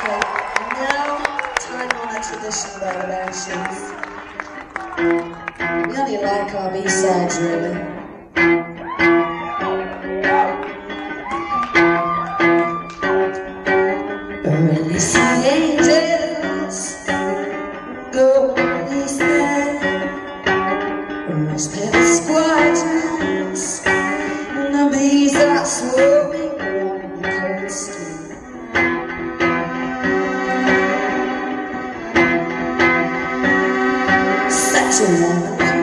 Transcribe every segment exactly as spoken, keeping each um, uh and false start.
no time on a traditional motivations. We only like our B-sides, really. Release the angels, go release them. Rose pepper squadrons, and the bees are swarming along the coast. Such a lonely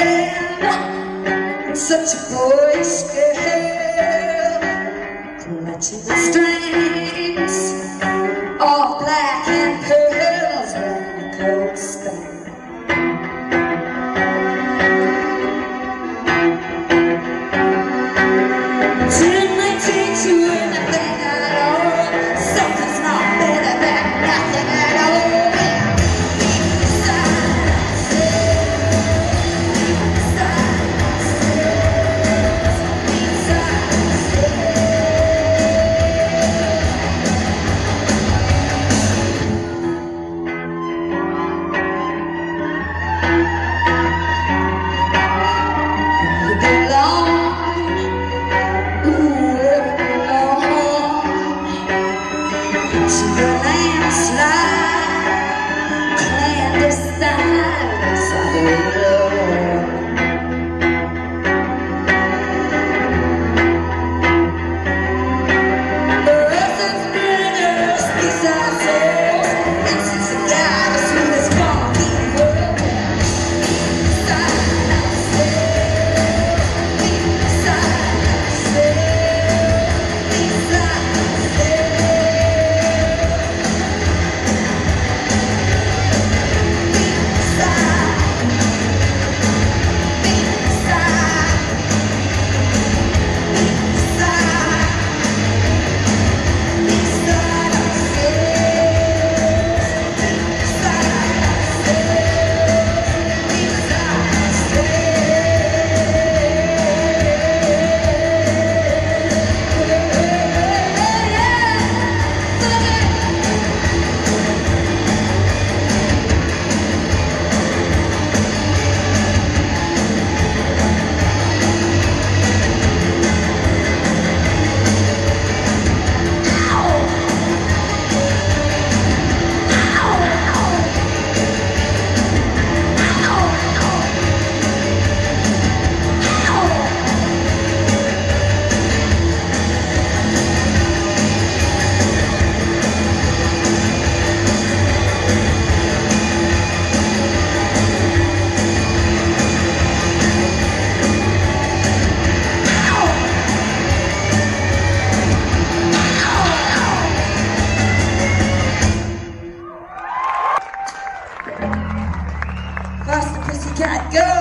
man, such a boyish girl, clutching the strings of black and pearls round the coast. Didn't they teach you anything at all? Something's not better than nothing at all. Faster, pussycat, go!